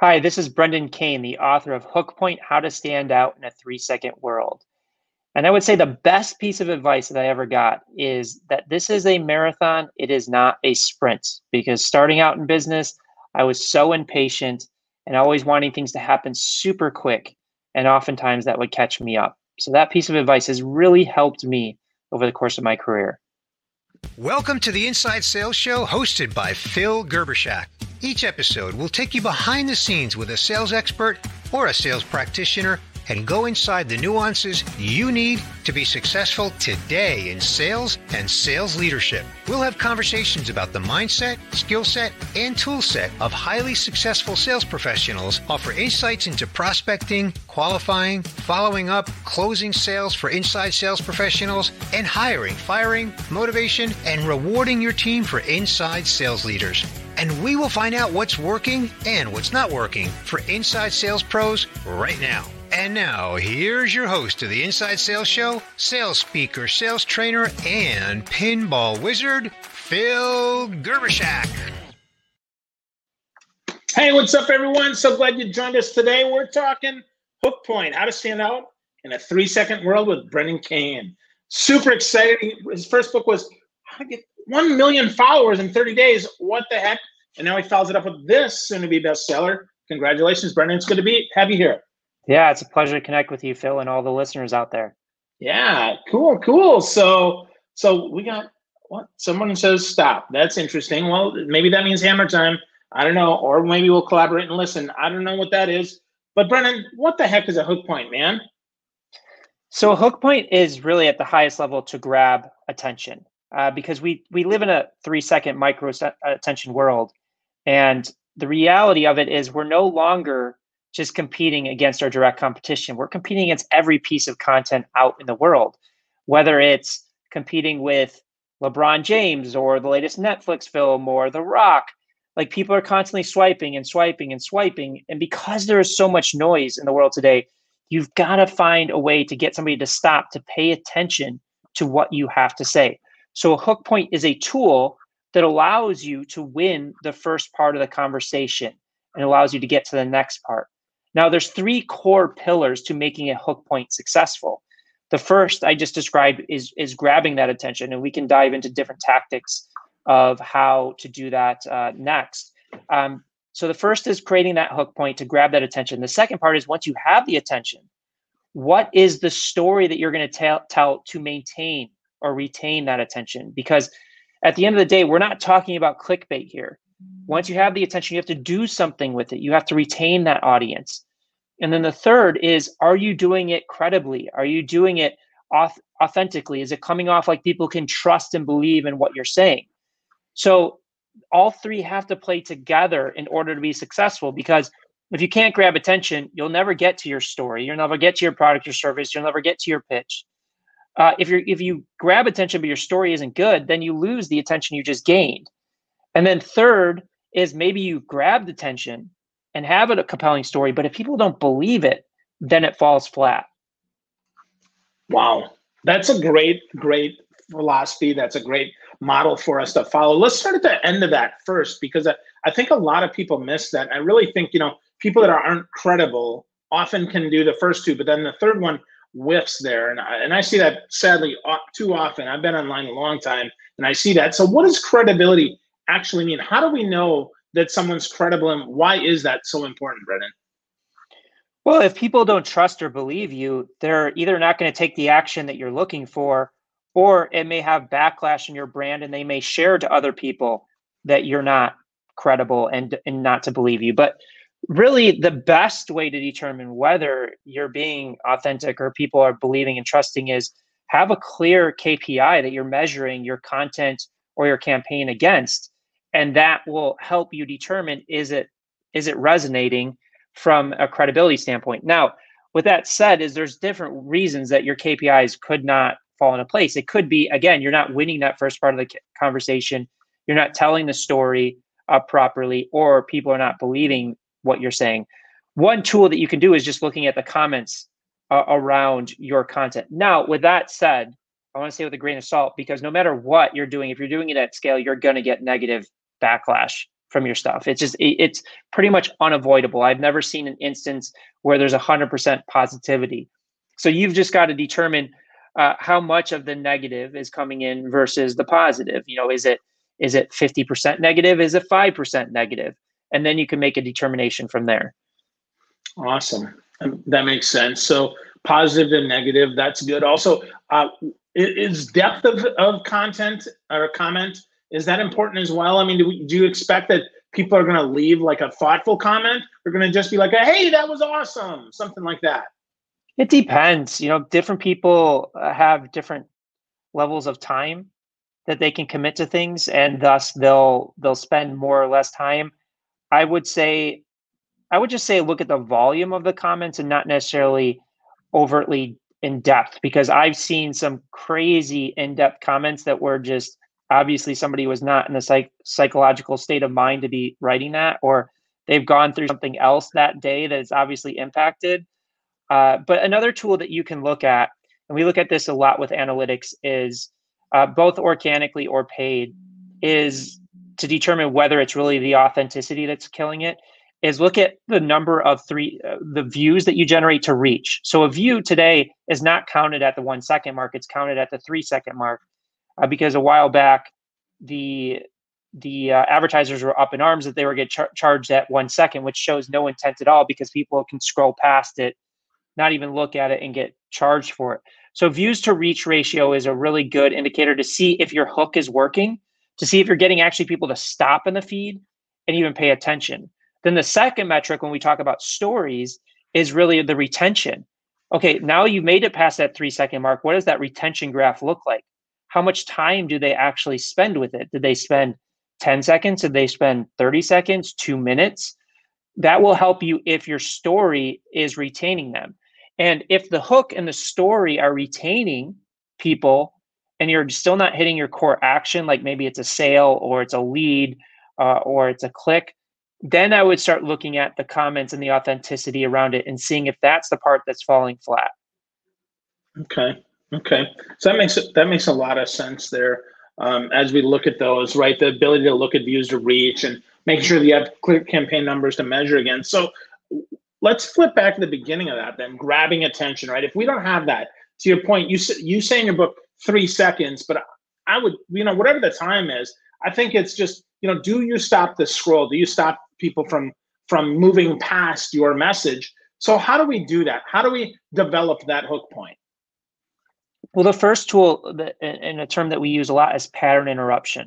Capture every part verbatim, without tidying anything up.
Hi, this is Brendan Kane, the author of Hook Point: How to Stand Out in a Three Second World. And I would say the best piece of advice that I ever got is that this is a marathon, it is not a sprint. Because starting out in business, I was so impatient and always wanting things to happen super quick. And oftentimes that would catch me up. So that piece of advice has really helped me over the course of my career. Welcome to the Inside Sales Show hosted by Phil Gerbershak. Each episode will take you behind the scenes with a sales expert or a sales practitioner and go inside the nuances you need to be successful today in sales and sales leadership. We'll have conversations about the mindset, skill set, and tool set of highly successful sales professionals, offer insights into prospecting, qualifying, following up, closing sales for inside sales professionals, and hiring, firing, motivation, and rewarding your team for inside sales leaders. And we will find out what's working and what's not working for inside sales pros right now. And now, here's your host of the Inside Sales Show, sales speaker, sales trainer, and pinball wizard, Phil Gerbershak. Hey, what's up, everyone? So glad you joined us today. We're talking Hook Point: How to Stand Out in a Three-Second World with Brendan Kane. Super excited. His first book was How to Get one million followers in thirty days. What the heck? And now he follows it up with this soon-to-be bestseller. Congratulations, Brendan. It's good to be have you here. Yeah, it's a pleasure to connect with you, Phil, and all the listeners out there. Yeah, cool, cool. So, so we got what? Someone says stop. That's interesting. Well, maybe that means hammer time. I don't know. Or maybe we'll collaborate and listen. I don't know what that is. But Brendan, what the heck is a hook point, man? So a hook point is really at the highest level to grab attention uh, because we we live in a three-second micro attention world. And the reality of it is we're no longer just competing against our direct competition. We're competing against every piece of content out in the world, whether it's competing with LeBron James or the latest Netflix film or The Rock. Like, people are constantly swiping and swiping and swiping. And because there is so much noise in the world today, you've got to find a way to get somebody to stop, to pay attention to what you have to say. So a hook point is a tool that allows you to win the first part of the conversation and allows you to get to the next part. Now, there's three core pillars to making a hook point successful. The first I just described is, is grabbing that attention, and we can dive into different tactics of how to do that uh, next. Um, so the first is creating that hook point to grab that attention. The second part is, once you have the attention, what is the story that you're going to tell, tell to maintain or retain that attention? Because at the end of the day, we're not talking about clickbait here. Once you have the attention, you have to do something with it. You have to retain that audience. And then the third is, are you doing it credibly? Are you doing it auth- authentically? Is it coming off like people can trust and believe in what you're saying? So all three have to play together in order to be successful, because if you can't grab attention, you'll never get to your story. You'll never get to your product or service. You'll never get to your pitch. Uh, if you're if you grab attention but your story isn't good, then you lose the attention you just gained. And then third is, maybe you've grabbed attention and have a compelling story, but if people don't believe it, then it falls flat. Wow. That's a great, great philosophy. That's a great model for us to follow. Let's start at the end of that first, because I, I think a lot of people miss that. I really think, you know, people that aren't credible often can do the first two, but then the third one whiffs there. And I, and I see that sadly too often. I've been online a long time and I see that. So what does credibility actually mean? How do we know that someone's credible, and why is that so important, Brendan? Well, if people don't trust or believe you, they're either not going to take the action that you're looking for, or it may have backlash in your brand and they may share to other people that you're not credible and, and not to believe you. But really, the best way to determine whether you're being authentic or people are believing and trusting is have a clear K P I that you're measuring your content or your campaign against. And that will help you determine, is it is it resonating from a credibility standpoint? Now, with that said, is there's different reasons that your K P Is could not fall into place. It could be, again, you're not winning that first part of the conversation. You're not telling the story uh, properly, or people are not believing what you're saying. One tool that you can do is just looking at the comments uh, around your content. Now, with that said, I want to say with a grain of salt, because no matter what you're doing, if you're doing it at scale, you're going to get negative backlash from your stuff. It's just, it, it's pretty much unavoidable. I've never seen an instance where there's one hundred percent positivity. So you've just got to determine uh, how much of the negative is coming in versus the positive. You know, is it is it fifty percent negative? Is it five percent negative? And then you can make a determination from there. Awesome. That makes sense. So positive and negative, that's good. Also, uh, is depth of, of content or comment, is that important as well? I mean, do, we, do you expect that people are going to leave like a thoughtful comment? They're going to just be like, a, hey, that was awesome, something like that? It depends. You know, different people have different levels of time that they can commit to things, and thus they'll they'll spend more or less time. I would say, I would just say look at the volume of the comments and not necessarily overtly in depth, because I've seen some crazy in-depth comments that were just obviously somebody was not in a psych psychological state of mind to be writing that, or they've gone through something else that day that is obviously impacted. Uh, but another tool that you can look at, and we look at this a lot with analytics, is uh, both organically or paid, is to determine whether it's really the authenticity that's killing it, is look at the number of three, uh, the views that you generate to reach. So a view today is not counted at the one second mark, it's counted at the three second mark, uh, because a while back, the the uh, advertisers were up in arms that they were getting char charged at one second, which shows no intent at all, because people can scroll past it, not even look at it, and get charged for it. So views to reach ratio is a really good indicator to see if your hook is working, to see if you're getting actually people to stop in the feed and even pay attention. Then the second metric when we talk about stories is really the retention. Okay, now you've made it past that three second mark. What does that retention graph look like? How much time do they actually spend with it? Did they spend ten seconds? Did they spend thirty seconds, two minutes? That will help you if your story is retaining them. And if the hook and the story are retaining people and you're still not hitting your core action, like maybe it's a sale or it's a lead uh, or it's a click, then I would start looking at the comments and the authenticity around it and seeing if that's the part that's falling flat. Okay. Okay. So that makes it, that makes a lot of sense there. Um, as we look at those, right? The ability to look at views to reach and making sure that you have clear campaign numbers to measure against. So let's flip back to the beginning of that then, grabbing attention, right? If we don't have that, to your point, you, you say in your book, three seconds, but I would, you know, whatever the time is, I think it's just, you know, do you stop the scroll? Do you stop people from, from moving past your message? So how do we do that? How do we develop that hook point? Well, the first tool that, and a term that we use a lot is pattern interruption,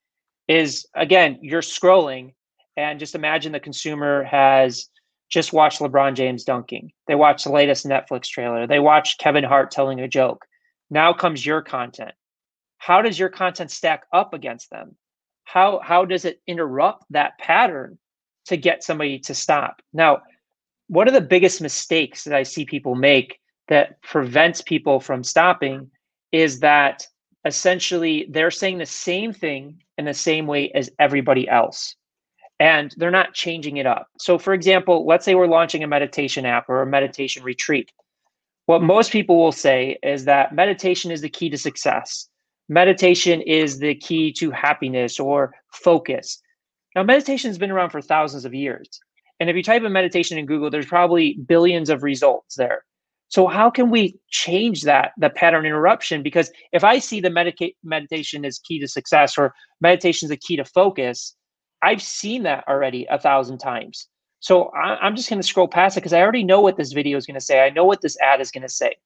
is, again, you're scrolling and just imagine the consumer has just watched LeBron James dunking. They watched the latest Netflix trailer. They watched Kevin Hart telling a joke. Now comes your content. How does your content stack up against them? How, how does it interrupt that pattern to get somebody to stop? Now, one of the biggest mistakes that I see people make that prevents people from stopping is that essentially they're saying the same thing in the same way as everybody else, and they're not changing it up. So for example, let's say we're launching a meditation app or a meditation retreat. What most people will say is that meditation is the key to success. Meditation is the key to happiness or focus. Now, meditation has been around for thousands of years. And if you type in meditation in Google, there's probably billions of results there. So how can we change that, the pattern interruption? Because if I see the medica- meditation is key to success or meditation is the key to focus, I've seen that already a thousand times. So I, I'm just going to scroll past it because I already know what this video is going to say. I know what this ad is going to say.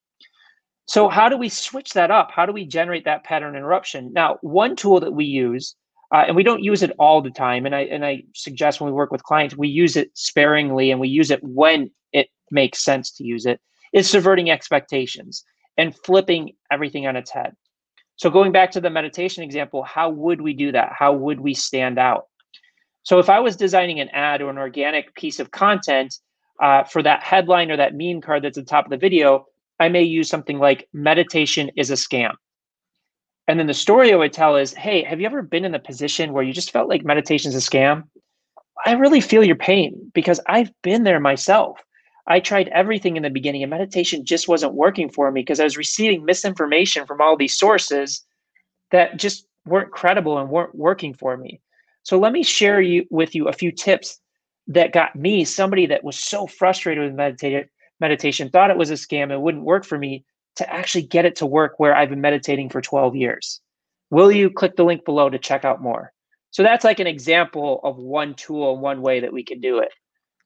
So how do we switch that up? How do we generate that pattern interruption? Now, one tool that we use, uh, and we don't use it all the time, and I and I suggest when we work with clients, we use it sparingly and we use it when it makes sense to use it, is subverting expectations and flipping everything on its head. So going back to the meditation example, how would we do that? How would we stand out? So if I was designing an ad or an organic piece of content uh, for that headline or that meme card that's at the top of the video, I may use something like meditation is a scam. And then the story I would tell is, hey, have you ever been in a position where you just felt like meditation is a scam? I really feel your pain because I've been there myself. I tried everything in the beginning and meditation just wasn't working for me because I was receiving misinformation from all these sources that just weren't credible and weren't working for me. So let me share you with you a few tips that got me, somebody that was so frustrated with meditative meditation, thought it was a scam, it wouldn't work for me, to actually get it to work where I've been meditating for twelve years. Will you click the link below to check out more? So that's like an example of one tool, one way that we can do it.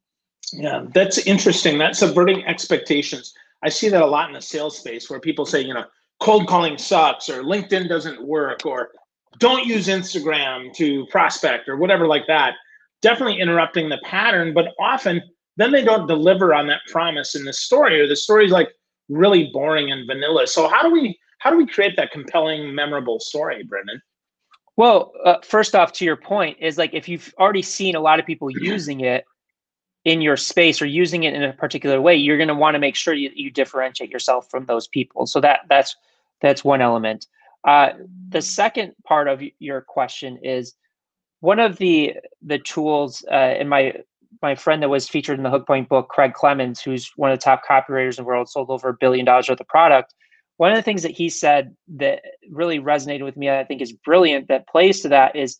Yeah, that's interesting. That's subverting expectations. I see that a lot in the sales space where people say, you know, cold calling sucks, or LinkedIn doesn't work, or don't use Instagram to prospect, or whatever like that. Definitely interrupting the pattern, but often then they don't deliver on that promise in the story, or the story's like really boring and vanilla. So how do we how do we create that compelling, memorable story, Brendan? Well, uh, first off, to your point, is like if you've already seen a lot of people using it in your space or using it in a particular way, you're going to want to make sure you, you differentiate yourself from those people. So that that's that's one element. Uh, the second part of your question is one of the the tools, uh, in my my friend that was featured in the Hook Point book, Craig Clemens, who's one of the top copywriters in the world, sold over a billion dollars worth of product. One of the things that he said that really resonated with me, I think is brilliant, that plays to that, is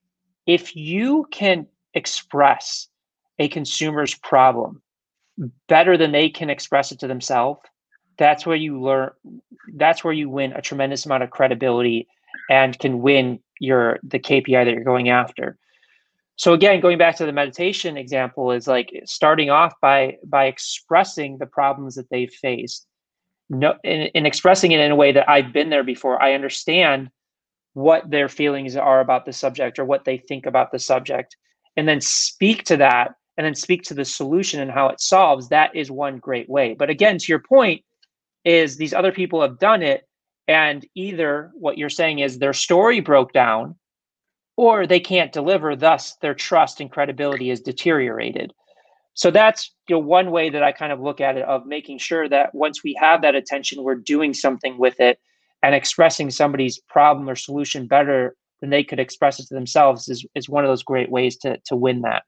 if you can express a consumer's problem better than they can express it to themselves, that's where you learn, that's where you win a tremendous amount of credibility and can win your the K P I that you're going after. So again, going back to the meditation example, is like starting off by by expressing the problems that they've faced. No, and, and expressing it in a way that I've been there before. I understand what their feelings are about the subject or what they think about the subject, and then speak to that, and then speak to the solution and how it solves. That is one great way. But again, to your point, is these other people have done it, and either what you're saying is their story broke down, or they can't deliver, thus their trust and credibility is deteriorated. So that's, you know, one way that I kind of look at it, of making sure that once we have that attention, we're doing something with it, and expressing somebody's problem or solution better than they could express it to themselves is, is one of those great ways to, to win that.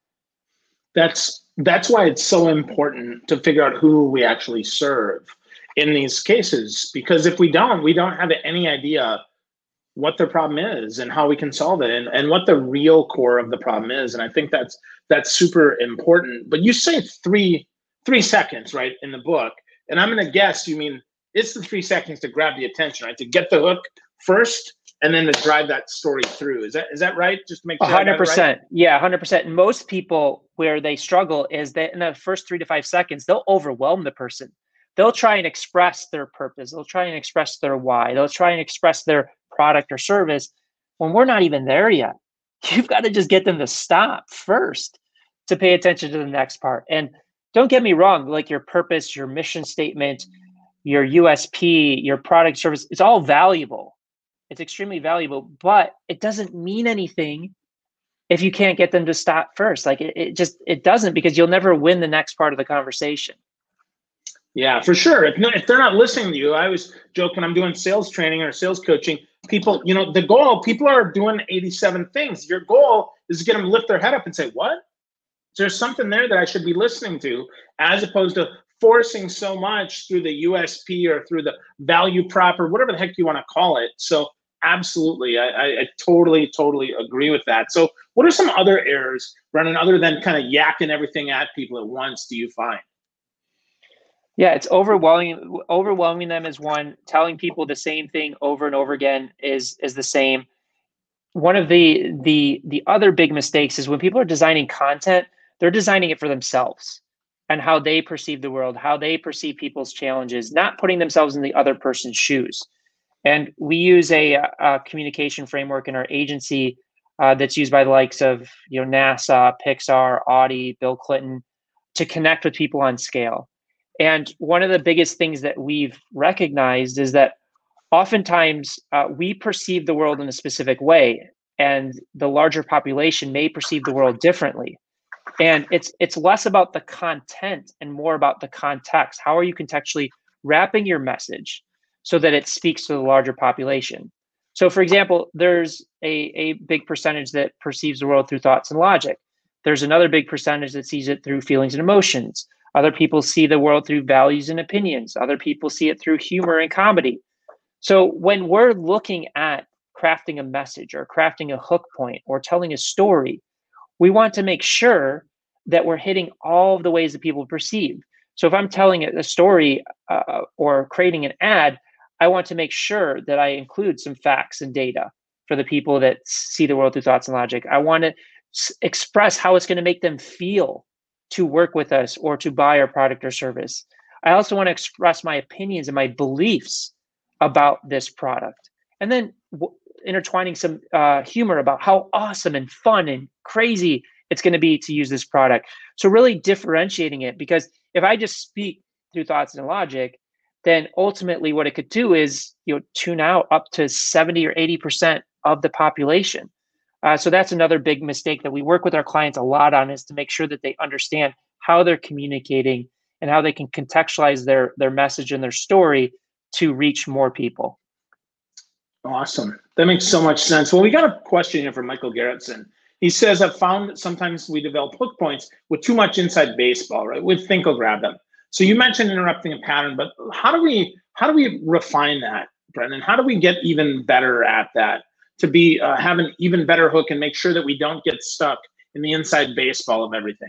That's, that's why it's so important to figure out who we actually serve in these cases, because if we don't, we don't have any idea what their problem is and how we can solve it, and, and what the real core of the problem is. And I think that's that's super important. But you say three three seconds, right, in the book, and I'm gonna guess you mean it's the three seconds to grab the attention, right? To get the hook first, and then to drive that story through. Is that is that right? Just to make sure. one hundred percent. Right? Yeah, one hundred percent. Most people, where they struggle is that in the first three to five seconds, they'll overwhelm the person. They'll try and express their purpose. They'll try and express their why. They'll try and express their product or service when we're not even there yet. You've got to just get them to stop first to pay attention to the next part. And don't get me wrong, like your purpose, your mission statement, your U S P, your product service, it's all valuable. It's extremely valuable, but it doesn't mean anything if you can't get them to stop first. Like it, it just, it doesn't, because you'll never win the next part of the conversation. Yeah, for sure. If, no, if they're not listening to you, I always joke when I'm doing sales training or sales coaching, people, you know, the goal, people are doing eighty-seven things. Your goal is to get them to lift their head up and say, what? Is there something there that I should be listening to, as opposed to forcing so much through the U S P or through the value prop or whatever the heck you want to call it. So absolutely, I, I, I totally, totally agree with that. So what are some other errors, Brendan, other than kind of yakking everything at people at once, do you find? Yeah, it's overwhelming. Overwhelming them is one. Telling people the same thing over and over again is is the same. One of the the the other big mistakes is when people are designing content, they're designing it for themselves and how they perceive the world, how they perceive people's challenges, not putting themselves in the other person's shoes. And we use a, a communication framework in our agency uh, that's used by the likes of, you know, NASA, Pixar, Audi, Bill Clinton, to connect with people on scale. And one of the biggest things that we've recognized is that oftentimes uh, we perceive the world in a specific way, and the larger population may perceive the world differently. And it's it's less about the content and more about the context. How are you contextually wrapping your message so that it speaks to the larger population? So for example, there's a, a big percentage that perceives the world through thoughts and logic. There's another big percentage that sees it through feelings and emotions. Other people see the world through values and opinions. Other people see it through humor and comedy. So when we're looking at crafting a message or crafting a hook point or telling a story, we want to make sure that we're hitting all of the ways that people perceive. So if I'm telling a story uh, or creating an ad, I want to make sure that I include some facts and data for the people that see the world through thoughts and logic. I want to s- express how it's going to make them feel to work with us or to buy our product or service. I also want to express my opinions and my beliefs about this product. And then w- intertwining some uh, humor about how awesome and fun and crazy it's going to be to use this product. So really differentiating it, because if I just speak through thoughts and logic, then ultimately what it could do is, you know, tune out up to seventy or eighty percent of the population. Uh, so that's another big mistake that we work with our clients a lot on, is to make sure that they understand how they're communicating and how they can contextualize their, their message and their story to reach more people. Awesome. That makes so much sense. Well, we got a question here from Michael Garrettson. He says, I've found that sometimes we develop hook points with too much inside baseball, right? With think I'll grab them. So you mentioned interrupting a pattern, but how do we how do we refine that, Brendan? How do we get even better at that to be uh, have an even better hook and make sure that we don't get stuck in the inside baseball of everything?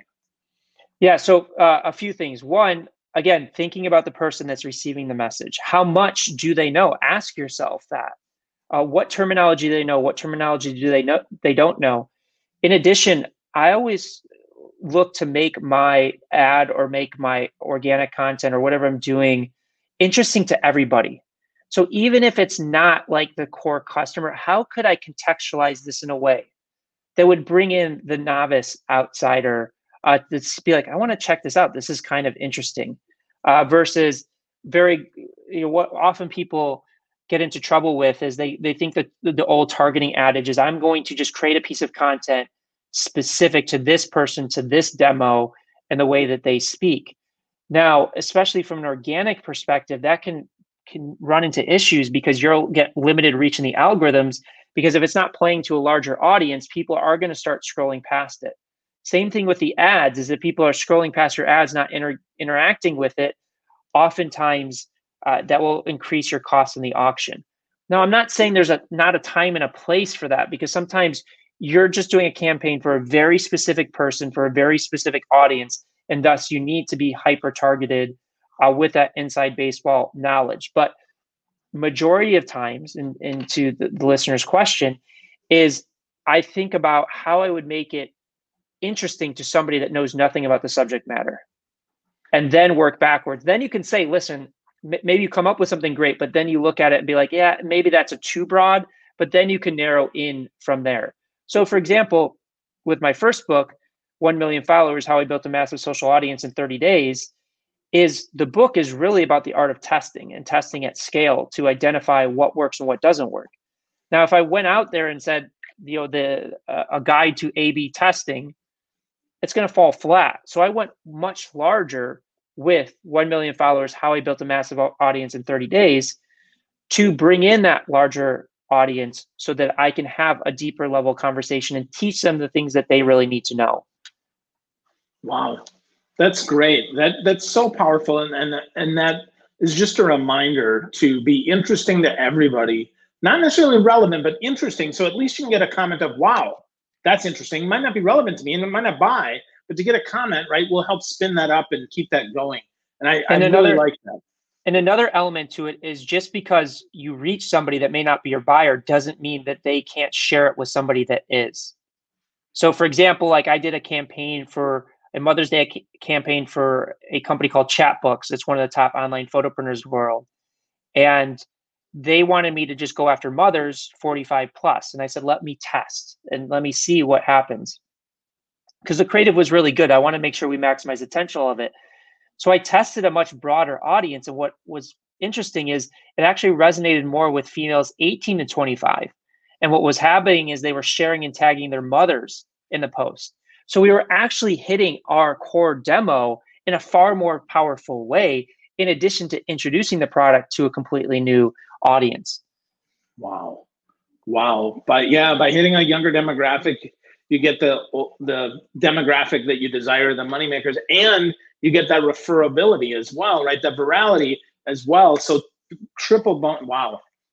Yeah, so uh, a few things. One, again, thinking about the person that's receiving the message. How much do they know? Ask yourself that. Uh, what terminology do they know? What terminology do they know they don't know? In addition, I always look to make my ad or make my organic content or whatever I'm doing interesting to everybody. So even if it's not like the core customer, how could I contextualize this in a way that would bring in the novice outsider uh, to be like, I want to check this out. This is kind of interesting, uh, versus very, you know, what often people get into trouble with is they they think that the old targeting adage is, I'm going to just create a piece of content specific to this person, to this demo, and the way that they speak. Now, especially from an organic perspective, that can can run into issues because you'll get limited reach in the algorithms, because if it's not playing to a larger audience, people are going to start scrolling past it. Same thing with the ads, is that people are scrolling past your ads, not inter- interacting with it. Oftentimes, uh, that will increase your costs in the auction. Now, I'm not saying there's a not a time and a place for that, because sometimes you're just doing a campaign for a very specific person, for a very specific audience, and thus you need to be hyper targeted uh, with that inside baseball knowledge. But majority of times, and, and to the, the listener's question, is I think about how I would make it interesting to somebody that knows nothing about the subject matter, and then work backwards. Then you can say, listen, m- maybe you come up with something great, but then you look at it and be like, yeah, maybe that's a too broad, but then you can narrow in from there. So for example, with my first book, one million Followers, How I Built a Massive Social Audience in thirty days, is the book is really about the art of testing and testing at scale to identify what works and what doesn't work. Now, if I went out there and said, you know, the uh, a guide to A B testing, it's going to fall flat. So I went much larger with one million Followers, How I Built a Massive Audience in thirty days, to bring in that larger audience so that I can have a deeper level conversation and teach them the things that they really need to know. Wow, that's great. That that's so powerful, and and and that is just a reminder to be interesting to everybody. Not necessarily relevant, but interesting. So at least you can get a comment of, wow, that's interesting. It might not be relevant to me and it might not buy, but to get a comment, right, will help spin that up and keep that going. And I, And I another, really like that. And another element to it is, just because you reach somebody that may not be your buyer doesn't mean that they can't share it with somebody that is. So for example, like I did a campaign for a Mother's Day c- campaign for a company called Chatbooks. It's one of the top online photopreneurs in the world. And they wanted me to just go after mothers forty-five plus. And I said, let me test and let me see what happens. Because the creative was really good. I want to make sure we maximize the potential of it. So I tested a much broader audience. And what was interesting is it actually resonated more with females eighteen to twenty-five. And what was happening is they were sharing and tagging their mothers in the post. So we were actually hitting our core demo in a far more powerful way, in addition to introducing the product to a completely new audience. Wow. Wow. But yeah, by hitting a younger demographic, you get the the demographic that you desire, the moneymakers, and you get that referability as well, right? The virality as well. So triple bone. Wow.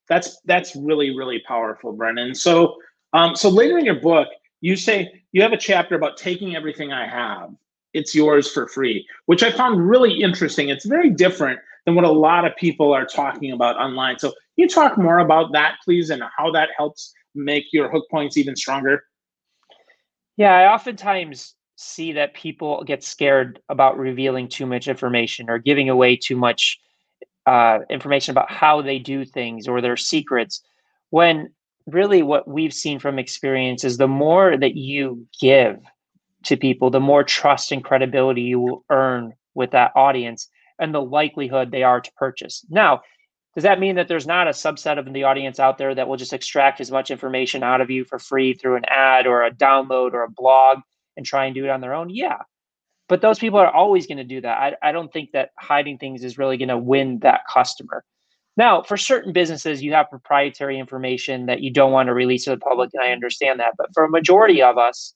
That's that's really, really powerful, Brendan. So um, so later in your book, you say you have a chapter about taking everything I have. It's yours for free, which I found really interesting. It's very different than what a lot of people are talking about online. So can you talk more about that, please, and how that helps make your hook points even stronger? Yeah, I oftentimes see that people get scared about revealing too much information or giving away too much uh, information about how they do things or their secrets. When really what we've seen from experience is the more that you give to people, the more trust and credibility you will earn with that audience and the likelihood they are to purchase. Now, does that mean that there's not a subset of the audience out there that will just extract as much information out of you for free through an ad or a download or a blog and try and do it on their own? Yeah. But those people are always going to do that. I, I don't think that hiding things is really going to win that customer. Now, for certain businesses, you have proprietary information that you don't want to release to the public, and I understand that. But for a majority of us,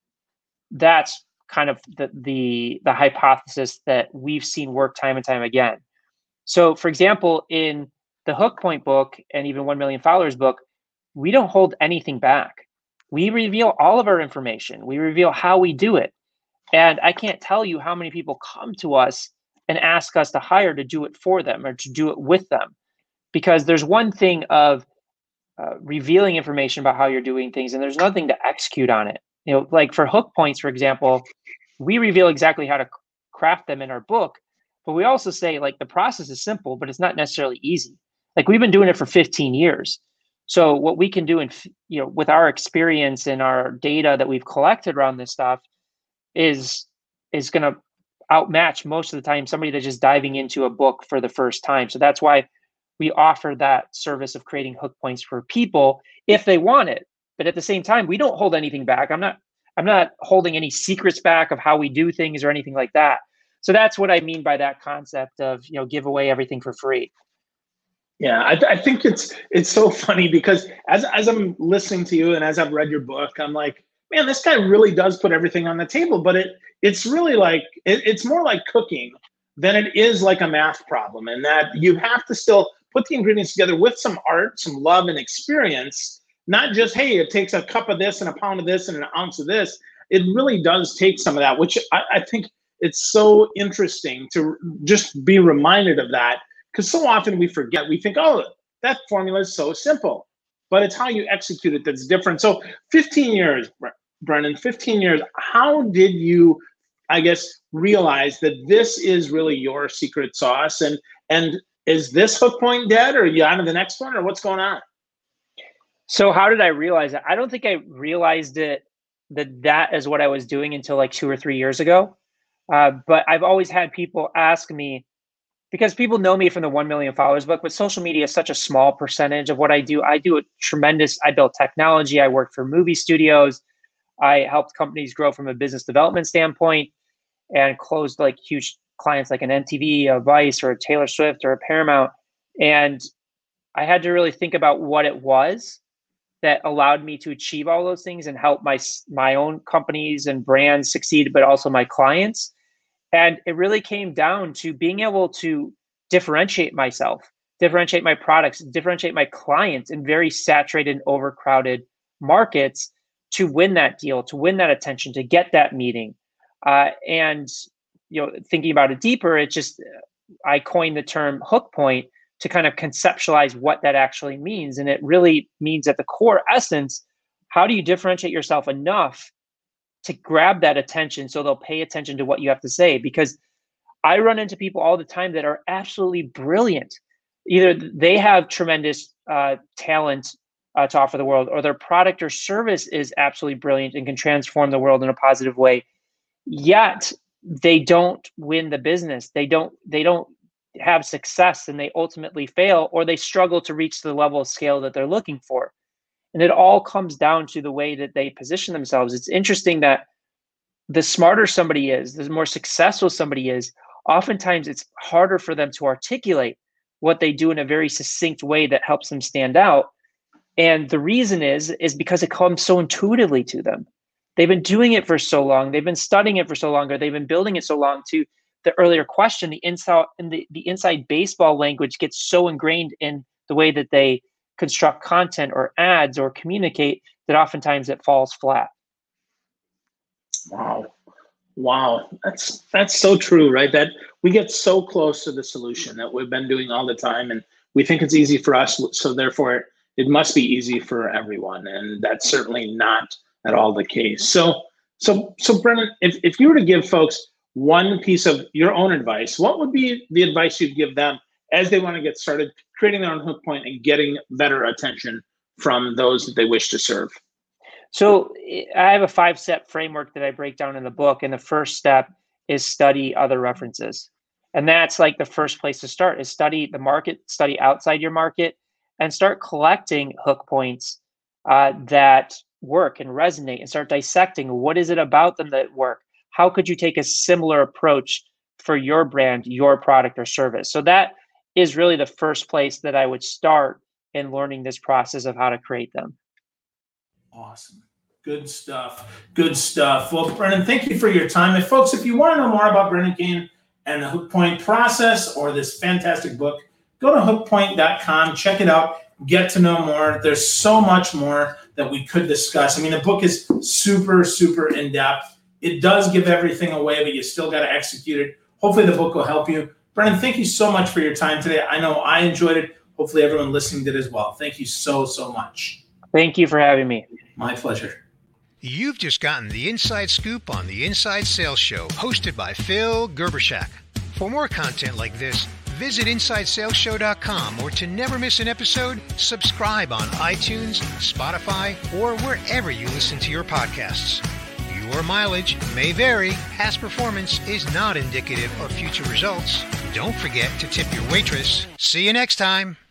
that's kind of the the, the hypothesis that we've seen work time and time again. So, for example, in the Hook Point book and even one million Followers book, we don't hold anything back. We reveal all of our information. We reveal how we do it. And I can't tell you how many people come to us and ask us to hire to do it for them or to do it with them. Because there's one thing of uh, revealing information about how you're doing things, and there's nothing to execute on it. You know, like for hook points, for example, we reveal exactly how to craft them in our book, but we also say like the process is simple, but it's not necessarily easy. Like we've been doing it for fifteen years. So what we can do in, you know, with our experience and our data that we've collected around this stuff is is going to outmatch most of the time somebody that's just diving into a book for the first time. So that's why we offer that service of creating hook points for people if they want it. But at the same time, we don't hold anything back. I'm not I'm not holding any secrets back of how we do things or anything like that. So that's what I mean by that concept of, you know, give away everything for free. Yeah, I, I think it's it's so funny because as as I'm listening to you and as I've read your book, I'm like, man, this guy really does put everything on the table. But it it's really like it, it's more like cooking than it is like a math problem, and that you have to still put the ingredients together with some art, some love, and experience. Not just, hey, it takes a cup of this and a pound of this and an ounce of this. It really does take some of that, which I, I think it's so interesting to just be reminded of that. Because so often we forget, we think, oh, that formula is so simple, but it's how you execute it that's different. So fifteen years, Brendan, fifteen years, how did you, I guess, realize that this is really your secret sauce? And and is this hook point dead, or are you on to the next one, or what's going on? So how did I realize it? I don't think I realized it that that is what I was doing until like two or three years ago. Uh, but I've always had people ask me, because people know me from the one million Followers book, but social media is such a small percentage of what I do. I do a tremendous, I built technology. I worked for movie studios. I helped companies grow from a business development standpoint and closed like huge clients like an M T V, a Vice, or a Taylor Swift, or a Paramount. And I had to really think about what it was that allowed me to achieve all those things and help my my own companies and brands succeed, but also my clients. And it really came down to being able to differentiate myself, differentiate my products, differentiate my clients in very saturated and overcrowded markets to win that deal, to win that attention, to get that meeting. Uh, and you know, thinking about it deeper, it just I coined the term hook point to kind of conceptualize what that actually means. And it really means at the core essence, how do you differentiate yourself enough to grab that attention so they'll pay attention to what you have to say? Because I run into people all the time that are absolutely brilliant. Either they have tremendous uh, talent uh, to offer the world, or their product or service is absolutely brilliant and can transform the world in a positive way. Yet they don't win the business. They don't, they don't have success, and they ultimately fail, or they struggle to reach the level of scale that they're looking for. And it all comes down to the way that they position themselves. It's interesting that the smarter somebody is, the more successful somebody is, oftentimes it's harder for them to articulate what they do in a very succinct way that helps them stand out. And the reason is, is because it comes so intuitively to them. They've been doing it for so long. They've been studying it for so long, or they've been building it so long. To the earlier question, the inside, the, the inside baseball language gets so ingrained in the way that they construct content or ads or communicate, that oftentimes it falls flat. Wow. Wow. That's that's so true, right? That we get so close to the solution that we've been doing all the time, and we think it's easy for us, so therefore it must be easy for everyone. And that's certainly not at all the case. So so so Brennan, if, if you were to give folks one piece of your own advice, what would be the advice you'd give them as they want to get started creating their own hook point and getting better attention from those that they wish to serve? So I have a five-step framework that I break down in the book. And the first step is study other references. And that's like the first place to start, is study the market, study outside your market, and start collecting hook points uh, that work and resonate, and start dissecting what is it about them that work. How could you take a similar approach for your brand, your product or service? So that is really the first place that I would start in learning this process of how to create them. Awesome. Good stuff. Good stuff. Well, Brennan, thank you for your time. And folks, if you want to know more about Brennan Kane and the Hook Point process or this fantastic book, go to hook point dot com, check it out, get to know more. There's so much more that we could discuss. I mean, the book is super, super in-depth. It does give everything away, but you still got to execute it. Hopefully the book will help you. Brennan, thank you so much for your time today. I know I enjoyed it. Hopefully everyone listening did as well. Thank you so, so much. Thank you for having me. My pleasure. You've just gotten the inside scoop on the Inside Sales Show, hosted by Phil Gerbershak. For more content like this, visit inside sales show dot com, or to never miss an episode, subscribe on iTunes, Spotify, or wherever you listen to your podcasts. Your mileage may vary. Past performance is not indicative of future results. Don't forget to tip your waitress. See you next time.